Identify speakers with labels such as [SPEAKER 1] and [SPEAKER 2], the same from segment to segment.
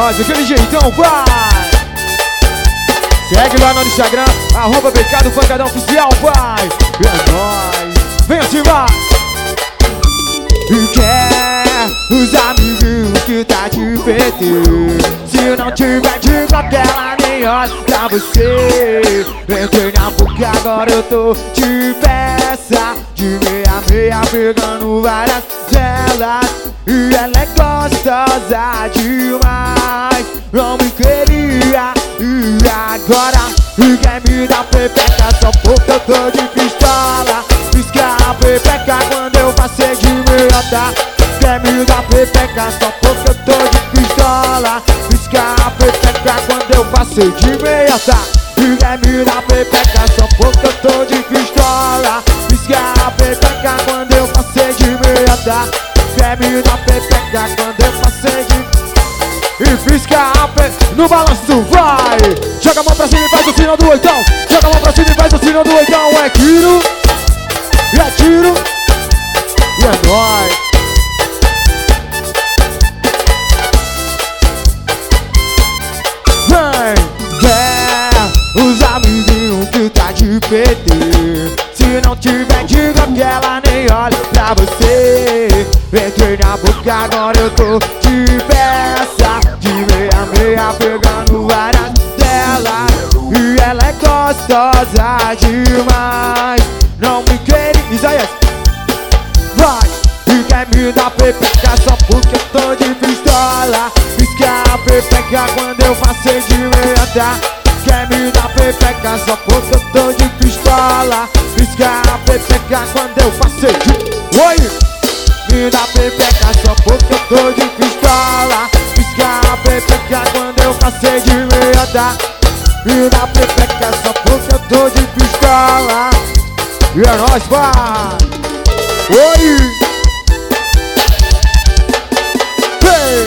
[SPEAKER 1] nóis, aquele jeitão, vai! Segue lá no Instagram, @BK_Pancadão Oficial, vai! É nóis! Vem assim, vai! Quer os amigos que tá de PT. Se não tiver, diga que ela nem olha pra você. Entrei na boca, agora eu tô de peça. De meia, pegando várias delas. E ela é gostosa demais. Não me queria, e agora quer me dar pepeca só porque eu tô de pistola. Pisca a pepeca quando eu passei de meiota. Quer me dar pepeca só porque eu tô de pistola. Pisca a pepeca quando eu passei de meiota. Quer me dar pepeca só porque eu tô de pistola. Pisca a pepeca quando eu passei de meiota. Quer me dar pepeca quando eu passei de... E pisca a pepeca no balanço, vai! Joga a mão pra cima e faz o sinal do oitão. Joga a mão pra cima e faz o sinal do oitão. É tiro, e é tiro, e é nóis. Vem, quer os amiguinhos que tá de PT. Se não tiver, diga que ela nem olha pra você. Entrei na boca, agora eu tô de peça. De meia, pegando várias delas. E ela é gostosa demais. Não me queria, Isaías, vai! E quer me dar pepeca só porque eu tô de pistola. Pisca a pepeca quando eu passei de meiota. Quer me dar pepeca só porque eu tô de pistola. Pisca a pepeca quando eu passei de... Oi! Me dá pepeca só porque eu tô de pistola. Pisca a pepeca quando eu passei de meiota. Me dá pepeca só porque eu tô de pistola. E é nóis, vai! Oi! Hey!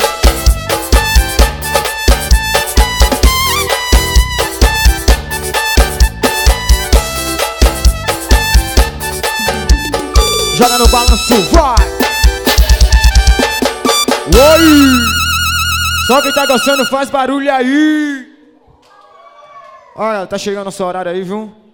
[SPEAKER 1] Joga no balanço, vai! Oi! Só quem tá gostando faz barulho aí! Olha, tá chegando o nosso horário aí, viu?